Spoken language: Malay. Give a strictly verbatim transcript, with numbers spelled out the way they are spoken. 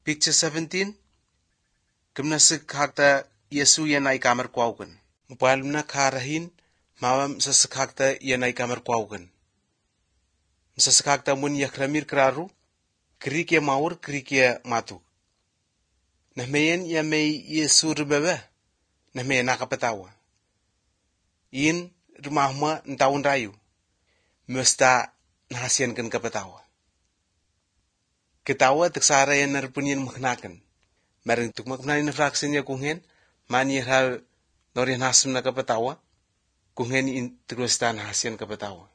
Picture seventeen. Gymnastik hakta Yesu yanay kamar kwaugan. Mubalmna karahin mawam sasakhakta yanay kamar kwaugan. Sasakhakta mun yakramir kraru krikia maur krikia matu. Nahmeyen yamay Yesu ribaba nahmeyen nakapatawa. In rumahma ntawon rayu. Musta nahasian kan kapatawa. Ketawa taksara yan narpunyan maknakan. Maring tukmaknain na fraksin niya kungen, mani hal norian hasam na kapatawa, kungen in tuklusta nahasian kapatawa.